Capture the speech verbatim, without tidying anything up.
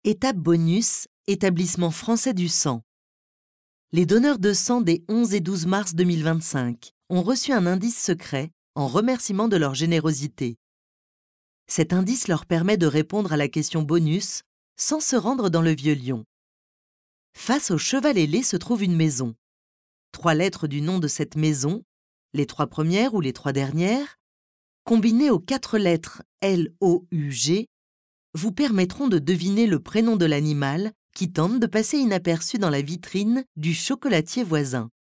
Étape bonus, établissement français du sang. Les donneurs de sang des onze et douze mars deux mille vingt-cinq ont reçu un indice secret en remerciement de leur générosité. Cet indice leur permet de répondre à la question bonus sans se rendre dans le Vieux-Lyon. Face au cheval ailé se trouve une maison. Trois lettres du nom de cette maison, les trois premières ou les trois dernières, combinées aux quatre lettres L O U G, vous permettront de deviner le prénom de l'animal qui tente de passer inaperçu dans la vitrine du chocolatier voisin.